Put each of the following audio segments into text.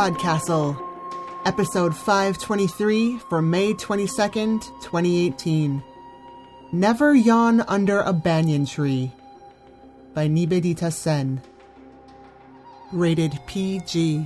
Podcastle, episode 523 for May 22nd, 2018. Never Yawn Under a Banyan Tree by Nivedita Sen. Rated PG.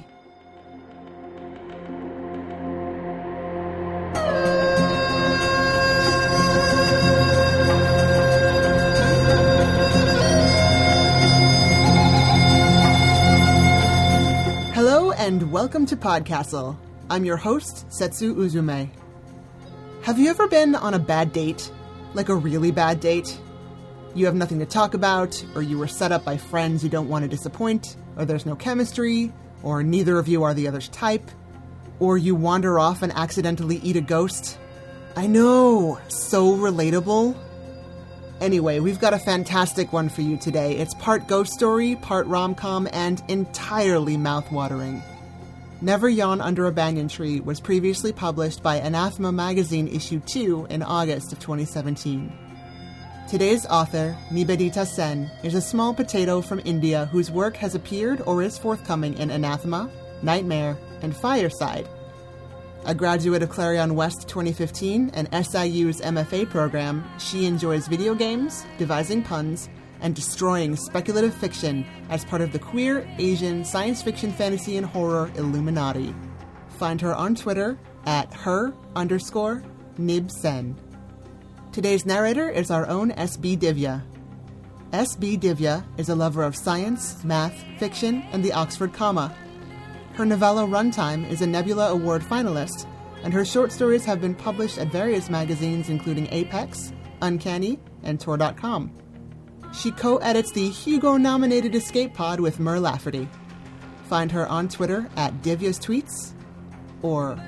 Hello and welcome to Podcastle. I'm your host, Setsu Uzume. Have you ever been on a bad date? Like a really bad date? You have nothing to talk about, or you were set up by friends you don't want to disappoint, or there's no chemistry, or neither of you are the other's type, or you wander off and accidentally eat a ghost? I know, so relatable. Anyway, we've got a fantastic one for you today. It's part ghost story, part rom-com, and entirely mouth-watering. Never Yawn Under a Banyan Tree was previously published by Anathema Magazine Issue 2 in August of 2017. Today's author, Nivedita Sen, is a small potato from India whose work has appeared or is forthcoming in Anathema, Nightmare, and Fireside. A graduate of Clarion West 2015 and SIU's MFA program, she enjoys video games, devising puns, and destroying speculative fiction as part of the queer, Asian, science fiction, fantasy, and horror Illuminati. Find her on Twitter at her_Nibsen. Today's narrator is our own S.B. Divya. S.B. Divya is a lover of science, math, fiction, and the Oxford comma. Her novella Runtime is a Nebula Award finalist, and her short stories have been published at various magazines including Apex, Uncanny, and Tor.com. She co-edits the Hugo-nominated Escape Pod with Mur Lafferty. Find her on Twitter at Divya's Tweets or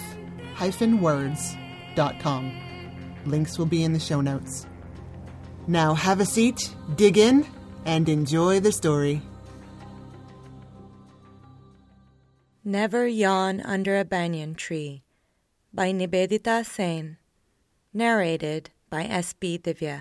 f-words.com. Links will be in the show notes. Now have a seat, dig in, and enjoy the story. Never Yawn Under a Banyan Tree by Nivedita Sen. Narrated by S.B. Divya.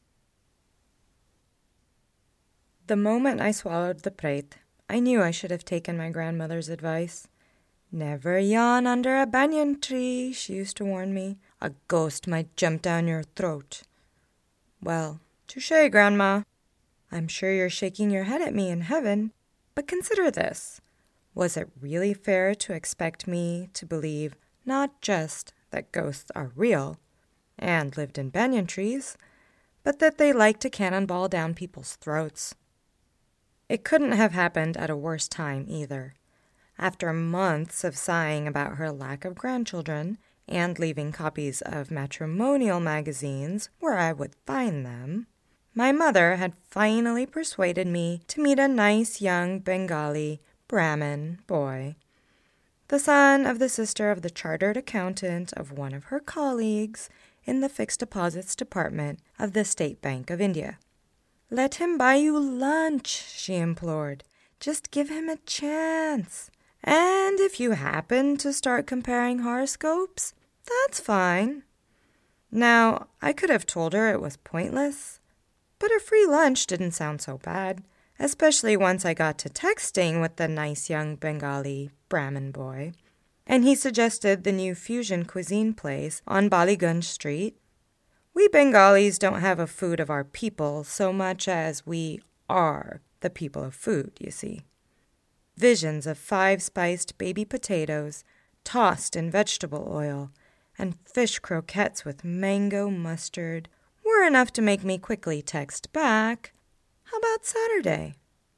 The moment I swallowed the prate, I knew I should have taken my grandmother's advice. Never yawn under a banyan tree, she used to warn me. A ghost might jump down your throat. Well, touché, Grandma. I'm sure you're shaking your head at me in heaven, but consider this. Was it really fair to expect me to believe not just that ghosts are real and lived in banyan trees, but that they like to cannonball down people's throats? It couldn't have happened at a worse time either. After months of sighing about her lack of grandchildren and leaving copies of matrimonial magazines where I would find them, my mother had finally persuaded me to meet a nice young Bengali Brahmin boy, the son of the sister of the chartered accountant of one of her colleagues in the fixed deposits department of the State Bank of India. "Let him buy you lunch," she implored. "Just give him a chance. And if you happen to start comparing horoscopes, that's fine." Now, I could have told her it was pointless, but a free lunch didn't sound so bad, especially once I got to texting with the nice young Bengali Brahmin boy, and he suggested the new fusion cuisine place on Baligunj Street. We Bengalis don't have a food of our people so much as we are the people of food, you see. Visions of 5-spiced baby potatoes tossed in vegetable oil and fish croquettes with mango mustard were enough to make me quickly text back, "How about Saturday?"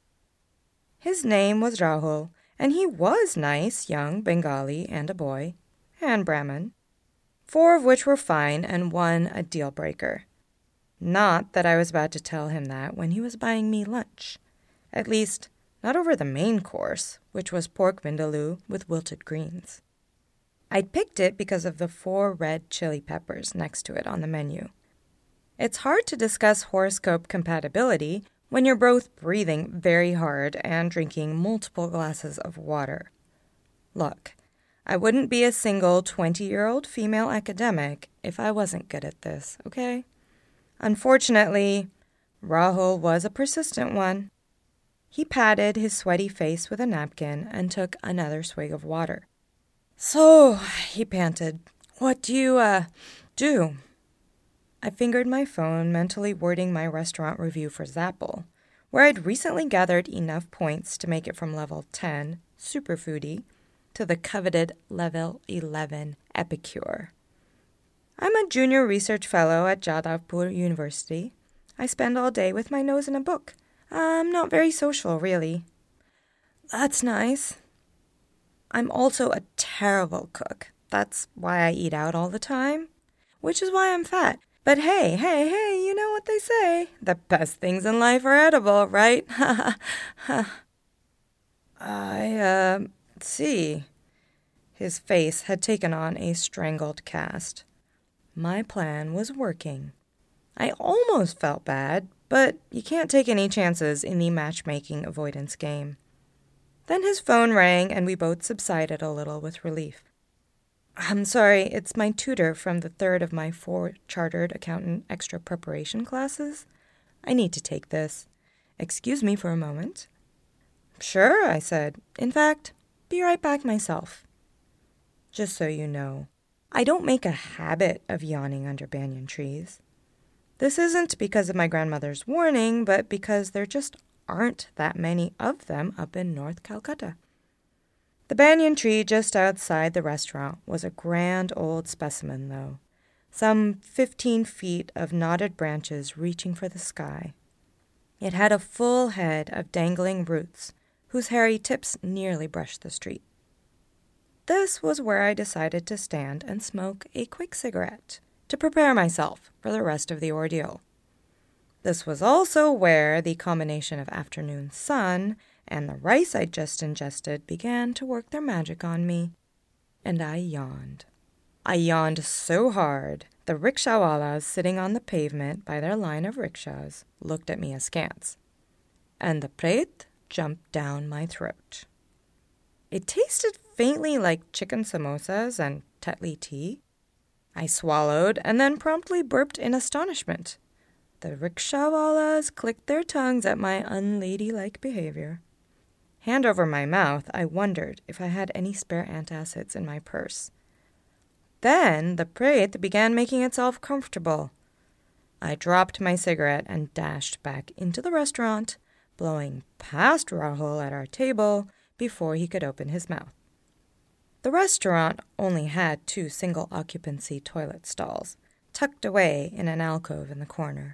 His name was Rahul, and he was nice, young Bengali and a boy, and Brahmin, 4 of which were fine and 1 a deal-breaker. Not that I was about to tell him that when he was buying me lunch. At least, not over the main course, which was pork vindaloo with wilted greens. I'd picked it because of the 4 red chili peppers next to it on the menu. It's hard to discuss horoscope compatibility when you're both breathing very hard and drinking multiple glasses of water. Look, I wouldn't be a single 20-year-old female academic if I wasn't good at this, okay? Unfortunately, Rahul was a persistent one. He patted his sweaty face with a napkin and took another swig of water. "So," he panted, "what do you, do?" I fingered my phone, mentally wording my restaurant review for Zapple, where I'd recently gathered enough points to make it from level 10, superfoodie, to the coveted level 11, epicure. I'm a junior research fellow at Jadavpur University. I spend all day with my nose in a book. I'm not very social, really. That's nice. I'm also a terrible cook. That's why I eat out all the time, which is why I'm fat. But hey, you know what they say. The best things in life are edible, right? I see. His face had taken on a strangled cast. My plan was working. I almost felt bad, but you can't take any chances in the matchmaking avoidance game. Then his phone rang, and we both subsided a little with relief. "I'm sorry, it's my tutor from the third of my 4 chartered accountant extra preparation classes. I need to take this. Excuse me for a moment." "Sure," I said. "In fact, be right back myself." Just so you know, I don't make a habit of yawning under banyan trees. This isn't because of my grandmother's warning, but because there just aren't that many of them up in North Calcutta. The banyan tree just outside the restaurant was a grand old specimen, though. Some 15 feet of knotted branches reaching for the sky. It had a full head of dangling roots, whose hairy tips nearly brushed the street. This was where I decided to stand and smoke a quick cigarette to prepare myself for the rest of the ordeal. This was also where the combination of afternoon sun and the rice I'd just ingested began to work their magic on me, and I yawned. I yawned so hard, the rickshawalas sitting on the pavement by their line of rickshaws looked at me askance, and the prate jumped down my throat. It tasted faintly like chicken samosas and Tetley tea. I swallowed and then promptly burped in astonishment. The rickshawalas clicked their tongues at my unladylike behavior. Hand over my mouth, I wondered if I had any spare antacids in my purse. Then the prate began making itself comfortable. I dropped my cigarette and dashed back into the restaurant, blowing past Rahul at our table before he could open his mouth. The restaurant only had 2 single-occupancy toilet stalls, tucked away in an alcove in the corner.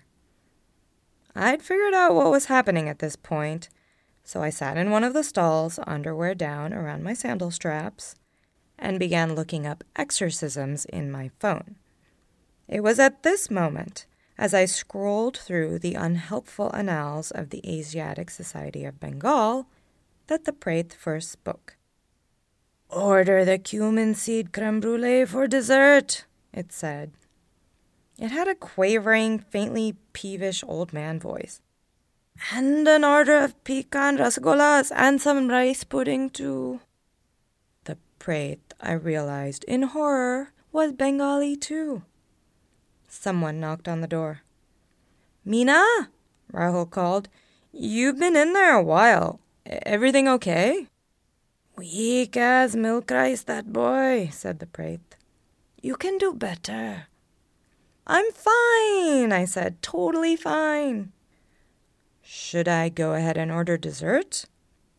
I'd figured out what was happening at this point, so I sat in one of the stalls, underwear down around my sandal straps, and began looking up exorcisms in my phone. It was at this moment, as I scrolled through the unhelpful annals of the Asiatic Society of Bengal, that the prate first spoke. "Order the cumin seed creme brulee for dessert," it said. It had a quavering, faintly peevish old man voice. "And an order of pecan rasgullas and some rice pudding, too." The prate, I realized in horror, was Bengali, too. Someone knocked on the door. "Meena," Rahul called. "You've been in there a while. Everything okay?" "Weak as milk rice, that boy," said the prate. "You can do better." "I'm fine," I said. "Totally fine." "Should I go ahead and order dessert?"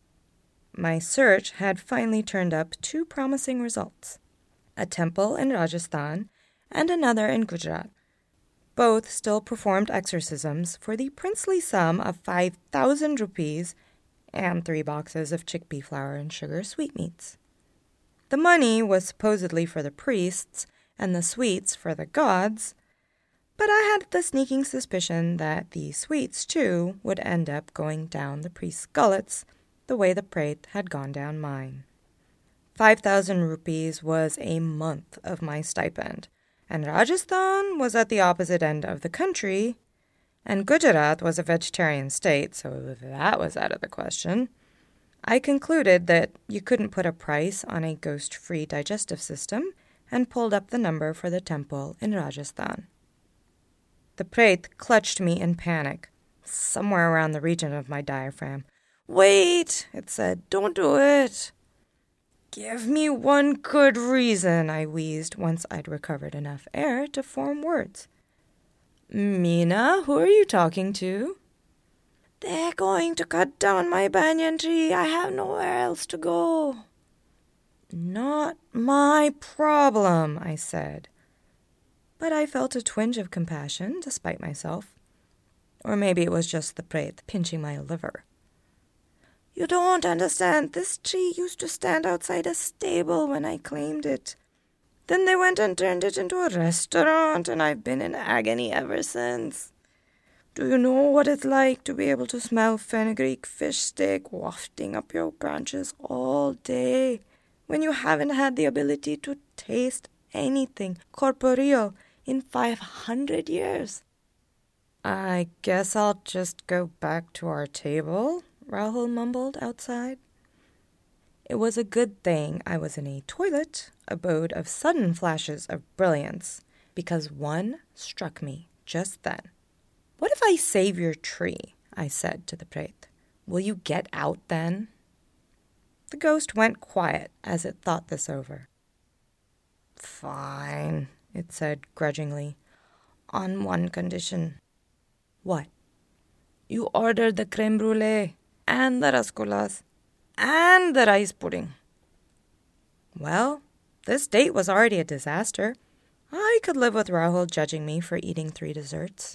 My search had finally turned up 2 promising results. A temple in Rajasthan and another in Gujarat. Both still performed exorcisms for the princely sum of 5,000 rupees and 3 boxes of chickpea flour and sugar sweetmeats. The money was supposedly for the priests and the sweets for the gods, but I had the sneaking suspicion that the sweets, too, would end up going down the priest's gullets the way the prate had gone down mine. 5,000 rupees was a month of my stipend, and Rajasthan was at the opposite end of the country, and Gujarat was a vegetarian state, so that was out of the question. I concluded that you couldn't put a price on a ghost-free digestive system and pulled up the number for the temple in Rajasthan. The prate clutched me in panic, somewhere around the region of my diaphragm. "Wait," it said. "Don't do it." "Give me one good reason," I wheezed once I'd recovered enough air to form words. "Mina, who are you talking to?" "They're going to cut down my banyan tree. I have nowhere else to go." "Not my problem," I said. But I felt a twinge of compassion despite myself. Or maybe it was just the prêtre pinching my liver. "You don't understand. This tree used to stand outside a stable when I claimed it. Then they went and turned it into a restaurant, and I've been in agony ever since. Do you know what it's like to be able to smell fenugreek fish steak wafting up your branches all day when you haven't had the ability to taste anything corporeal in 500 years? "I guess I'll just go back to our table," Rahul mumbled outside. It was a good thing I was in a toilet abode of sudden flashes of brilliance, because one struck me just then. "What if I save your tree?" I said to the prêtre. "Will you get out then?" The ghost went quiet as it thought this over. "Fine," it said grudgingly, "on one condition." "What?" "You ordered the crème brûlée, and the rasgullas, and the rice pudding." Well, this date was already a disaster. I could live with Rahul judging me for eating 3 desserts.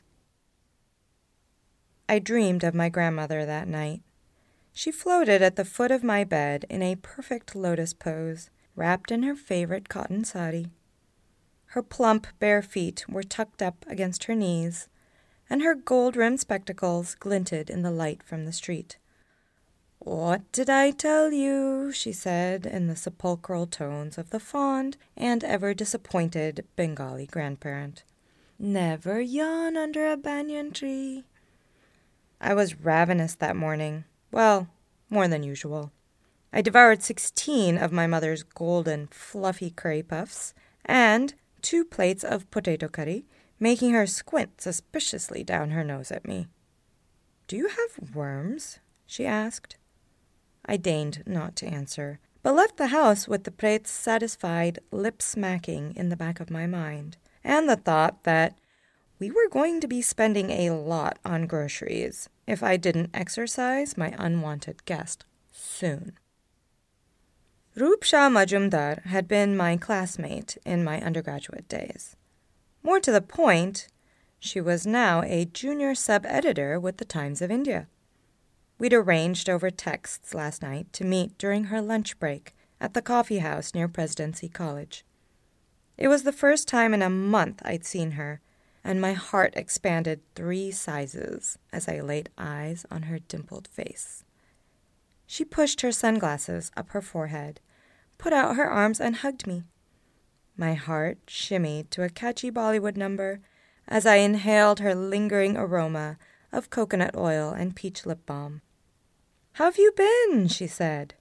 I dreamed of my grandmother that night. She floated at the foot of my bed in a perfect lotus pose, wrapped in her favorite cotton sari. Her plump, bare feet were tucked up against her knees, and her gold-rimmed spectacles glinted in the light from the street. "What did I tell you?" she said in the sepulchral tones of the fond and ever-disappointed Bengali grandparent. "Never yawn under a banyan tree." I was ravenous that morning. Well, more than usual. I devoured 16 of my mother's golden, fluffy curry puffs and 2 plates of potato curry, making her squint suspiciously down her nose at me. "Do you have worms?" she asked. I deigned not to answer, but left the house with the prétre's satisfied lip-smacking in the back of my mind, and the thought that we were going to be spending a lot on groceries if I didn't exercise my unwanted guest soon. Roop-Shah Majumdar had been my classmate in my undergraduate days. More to the point, she was now a junior sub-editor with the Times of India. We'd arranged over texts last night to meet during her lunch break at the coffee house near Presidency College. It was the first time in a month I'd seen her, and my heart expanded 3 sizes as I laid eyes on her dimpled face. She pushed her sunglasses up her forehead, put out her arms and hugged me. My heart shimmied to a catchy Bollywood number as I inhaled her lingering aroma of coconut oil and peach lip balm. "How have you been?" she said.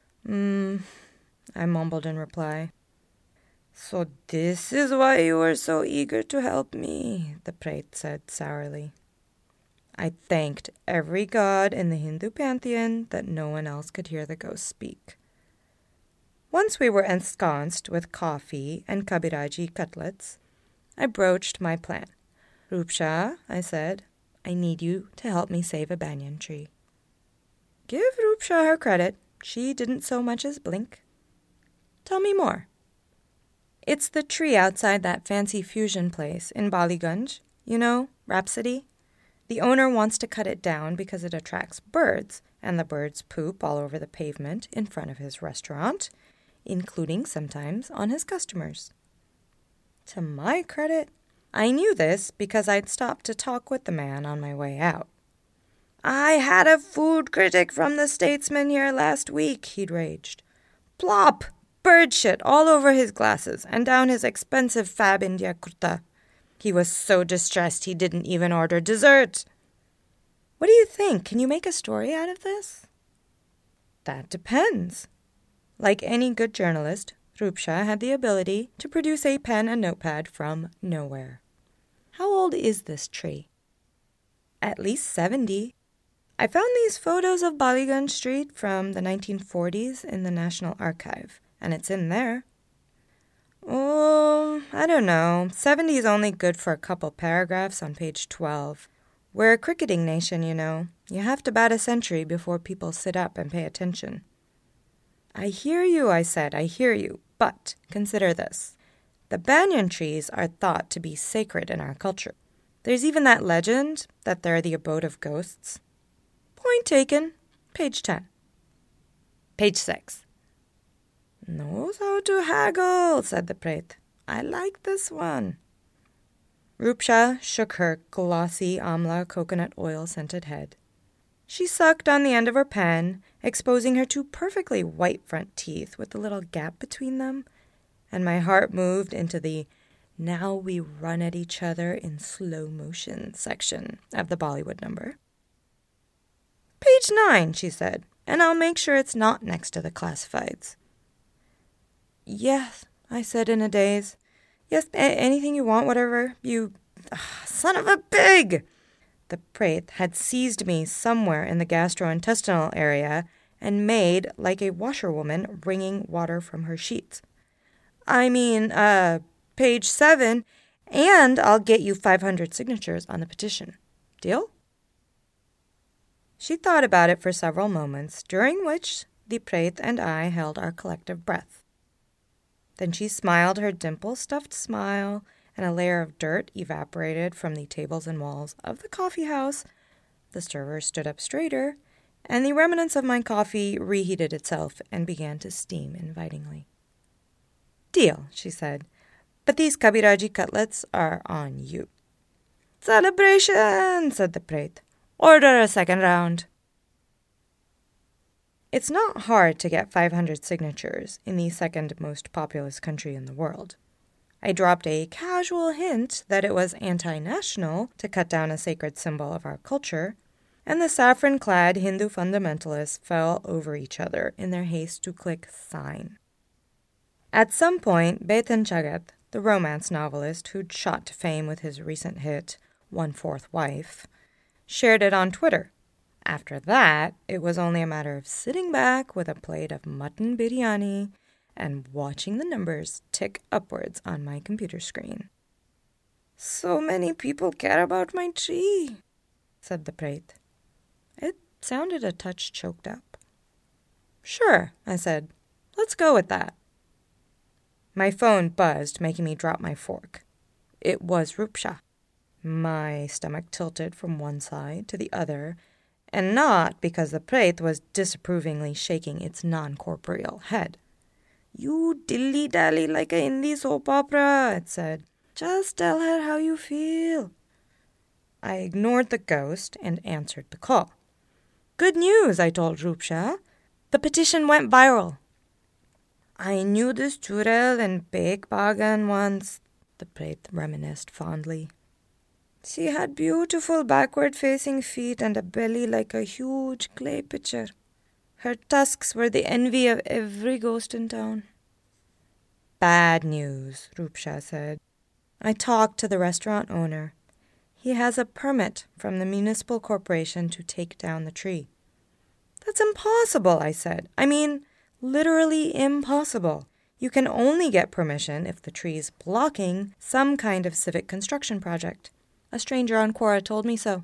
I mumbled in reply. "So this is why you were so eager to help me," the prêtre said sourly. I thanked every god in the Hindu pantheon that no one else could hear the ghost speak. Once we were ensconced with coffee and Kabiraji cutlets, I broached my plan. "Roop-Shah," I said, "I need you to help me save a banyan tree." Give Roop-Shah her credit. She didn't so much as blink. "Tell me more." "It's the tree outside that fancy fusion place in Baliganj. You know, Rhapsody? The owner wants to cut it down because it attracts birds, and the birds poop all over the pavement in front of his restaurant, including sometimes on his customers." To my credit, I knew this because I'd stopped to talk with the man on my way out. "I had a food critic from the Statesman here last week," he'd raged. "Plop! Bird shit all over his glasses and down his expensive Fab India kurta. He was so distressed he didn't even order dessert." "What do you think? Can you make a story out of this?" "That depends." Like any good journalist, Roop-Shah had the ability to produce a pen and notepad from nowhere. "How old is this tree?" "At least 70. I found these photos of Ballygun Street from the 1940s in the National Archive, and it's in there. Oh, I don't know. 70 is only good for a couple paragraphs on page 12. We're a cricketing nation, you know. You have to bat a century before people sit up and pay attention. I hear you, I said, I hear you. But consider this. The banyan trees are thought to be sacred in our culture. There's even that legend that they're the abode of ghosts. Point taken. Page 10. Page 6. Knows how to haggle, said the Preth. I like this one. Rupsha shook her glossy amla coconut oil-scented head. She sucked on the end of her pen, exposing her two perfectly white front teeth with a little gap between them, and my heart moved into the "Now we run at each other in slow motion" section of the Bollywood number. Page 9, she said, and I'll make sure it's not next to the classifieds. Yes, I said in a daze. Yes, anything you want, whatever you... son of a pig! The Preth had seized me somewhere in the gastrointestinal area and made like a washerwoman wringing water from her sheets. I mean, page 7, and I'll get you 500 signatures on the petition. Deal? She thought about it for several moments, during which the Preth and I held our collective breath. Then she smiled her dimple-stuffed smile, and a layer of dirt evaporated from the tables and walls of the coffee house. The server stood up straighter, and the remnants of my coffee reheated itself and began to steam invitingly. Deal, she said, but these Kabiraji cutlets are on you. Celebration, said the Preth. Order a second round. It's not hard to get 500 signatures in the second most populous country in the world. I dropped a casual hint that it was anti-national to cut down a sacred symbol of our culture, and the saffron-clad Hindu fundamentalists fell over each other in their haste to click sign. At some point, Betan Jagat, the romance novelist who'd shot to fame with his recent hit, 1/4 Wife, shared it on Twitter. After that, it was only a matter of sitting back with a plate of mutton biryani and watching the numbers tick upwards on my computer screen. So many people care about my tree, said the Preth. It sounded a touch choked up. Sure, I said. Let's go with that. My phone buzzed, making me drop my fork. It was Rupsha. My stomach tilted from one side to the other, and not because the Preth was disapprovingly shaking its non-corporeal head. You dilly-dally like a Hindi soap opera, it said. Just tell her how you feel. I ignored the ghost and answered the call. Good news, I told Rupsha. The petition went viral. I knew this Churel and Bek Bagan once, the Preth reminisced fondly. She had beautiful backward-facing feet and a belly like a huge clay pitcher. Her tusks were the envy of every ghost in town. Bad news, Rupsha said. I talked to the restaurant owner. He has a permit from the municipal corporation to take down the tree. That's impossible, I said. I mean, literally impossible. You can only get permission if the tree's blocking some kind of civic construction project. A stranger on Quora told me so.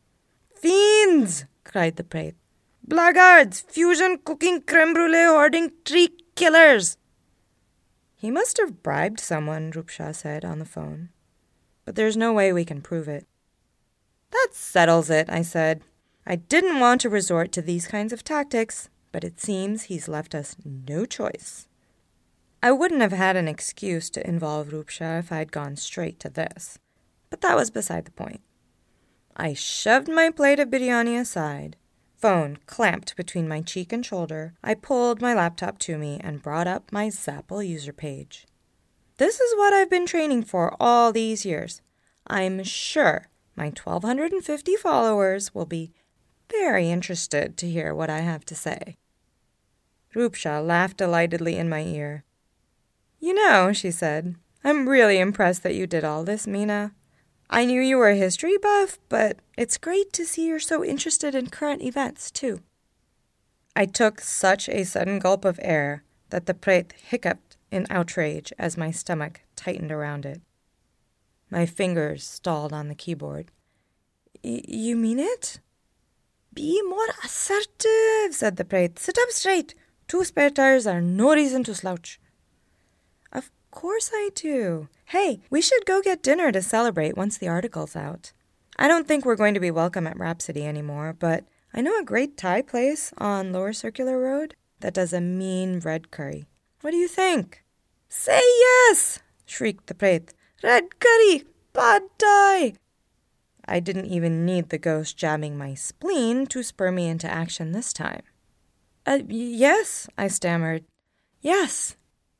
Fiends! Cried the Preth. Blackguards! Fusion cooking creme brulee hoarding tree killers! He must have bribed someone, Rupsha said on the phone. But there's no way we can prove it. That settles it, I said. I didn't want to resort to these kinds of tactics, but it seems he's left us no choice. I wouldn't have had an excuse to involve Rupsha if I'd gone straight to this. But that was beside the point. I shoved my plate of biryani aside. Phone clamped between my cheek and shoulder. I pulled my laptop to me and brought up my Zapple user page. This is what I've been training for all these years. I'm sure my 1,250 followers will be very interested to hear what I have to say. Rupsha laughed delightedly in my ear. You know, she said, I'm really impressed that you did all this, Meena. I knew you were a history buff, but it's great to see you're so interested in current events, too. I took such a sudden gulp of air that the prêtre hiccuped in outrage as my stomach tightened around it. My fingers stalled on the keyboard. You mean it? Be more assertive, said the prêtre. Sit up straight. 2 spare tires are no reason to slouch. Of course I do. Hey, we should go get dinner to celebrate once the article's out. I don't think we're going to be welcome at Rhapsody anymore, but I know a great Thai place on Lower Circular Road that does a mean red curry. What do you think? Say yes! Shrieked the prêtre. Red curry! Pad Thai! I didn't even need the ghost jabbing my spleen to spur me into action this time. Yes, I stammered. Yes.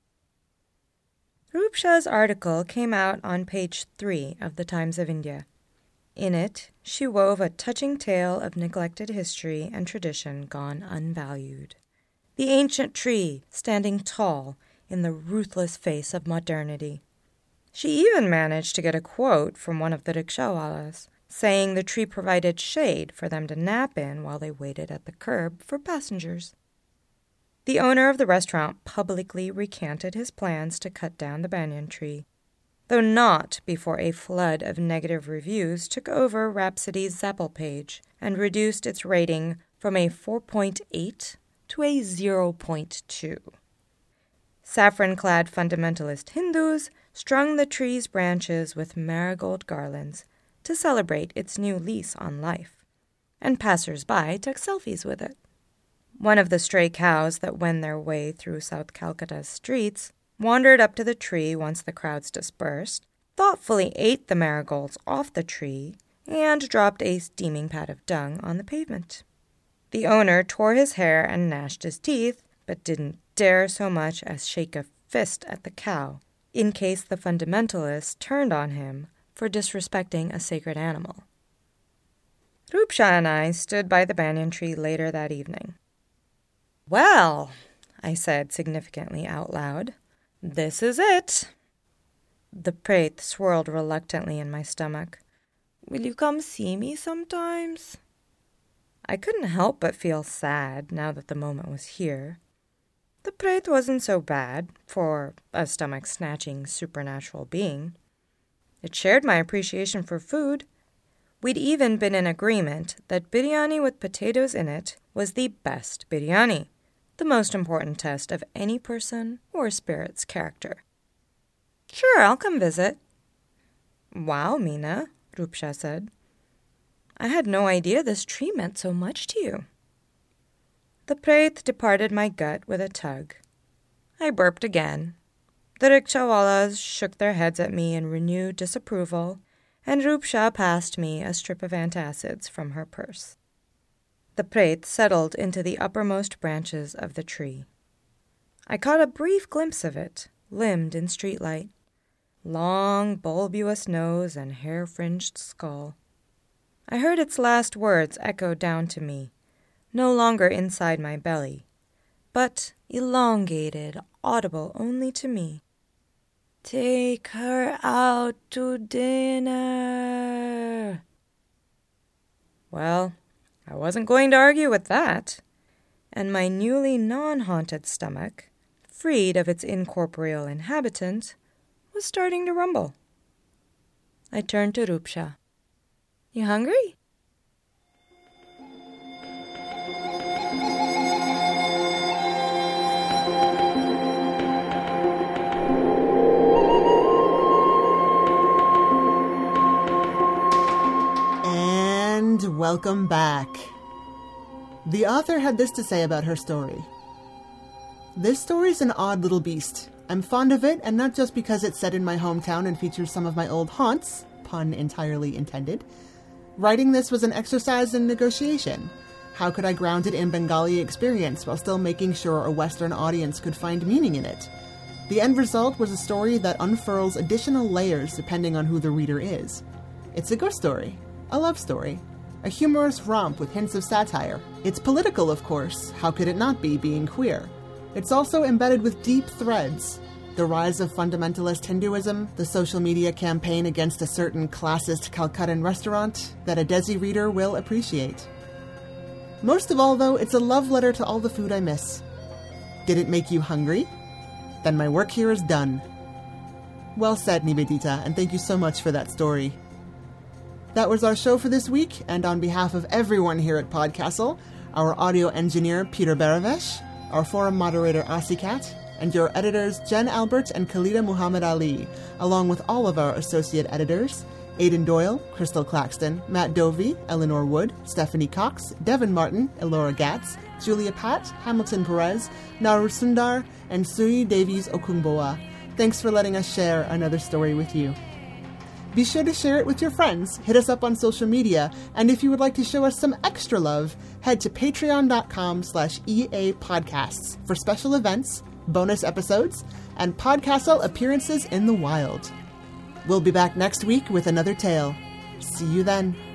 Roop Shah's article came out on page 3 of the Times of India. In it, she wove a touching tale of neglected history and tradition gone unvalued. The ancient tree standing tall in the ruthless face of modernity. She even managed to get a quote from one of the rickshawalas, saying the tree provided shade for them to nap in while they waited at the curb for passengers. The owner of the restaurant publicly recanted his plans to cut down the banyan tree, though not before a flood of negative reviews took over Rhapsody's Zappel page and reduced its rating from a 4.8 to a 0.2. Saffron-clad fundamentalist Hindus strung the tree's branches with marigold garlands to celebrate its new lease on life, and passers-by took selfies with it. One of the stray cows that wend their way through South Calcutta's streets wandered up to the tree once the crowds dispersed, thoughtfully ate the marigolds off the tree, and dropped a steaming pat of dung on the pavement. The owner tore his hair and gnashed his teeth, but didn't dare so much as shake a fist at the cow, in case the fundamentalists turned on him for disrespecting a sacred animal. Roop Shah and I stood by the banyan tree later that evening. Well, I said significantly out loud, this is it. The prêtre swirled reluctantly in my stomach. Will you come see me sometimes? I couldn't help but feel sad now that the moment was here. The prêtre wasn't so bad for a stomach-snatching supernatural being. It shared my appreciation for food. We'd even been in agreement that biryani with potatoes in it was the best biryani, the most important test of any person or spirit's character. Sure, I'll come visit. Wow, Meena, Roop Shah said. I had no idea this tree meant so much to you. The prêtre departed my gut with a tug. I burped again. The rickshawalas shook their heads at me in renewed disapproval, and Roop Shah passed me a strip of antacids from her purse. The prêtre settled into the uppermost branches of the tree. I caught a brief glimpse of it, limned in streetlight. Long, bulbous nose and hair-fringed skull. I heard its last words echo down to me, no longer inside my belly, but elongated, audible only to me. Take her out to dinner. Well, I wasn't going to argue with that, and my newly non-haunted stomach, freed of its incorporeal inhabitant, was starting to rumble. I turned to Roop Shah. You hungry? And welcome back. The author had this to say about her story. This story's an odd little beast. I'm fond of it, and not just because it's set in my hometown and features some of my old haunts, pun entirely intended. Writing this was an exercise in negotiation. How could I ground it in Bengali experience while still making sure a Western audience could find meaning in it? The end result was a story that unfurls additional layers depending on who the reader is. It's a ghost story, a love story, a humorous romp with hints of satire. It's political, of course. How could it not be, being queer? It's also embedded with deep threads. the rise of fundamentalist Hinduism, the social media campaign against a certain classist Calcuttan restaurant that a Desi reader will appreciate. Most of all, though, it's a love letter to all the food I miss. Did it make you hungry? Then my work here is done. Well said, Nivedita, and thank you so much for that story. That was our show for this week, and on behalf of everyone here at Podcastle, our audio engineer Peter Baravesh, our forum moderator Asikat, and your editors Jen Albert and Khalida Muhammad Ali, along with all of our associate editors, Aidan Doyle, Crystal Claxton, Matt Dovey, Eleanor Wood, Stephanie Cox, Devin Martin, Elora Gatz, Julia Pat, Hamilton Perez, Naru Sundar, and Sui Davies Okungboa. Thanks for letting us share another story with you. Be sure to share it with your friends, hit us up on social media, and if you would like to show us some extra love, head to patreon.com/EA Podcasts for special events, bonus episodes, and Podcastle appearances in the wild. We'll be back next week with another tale. See you then.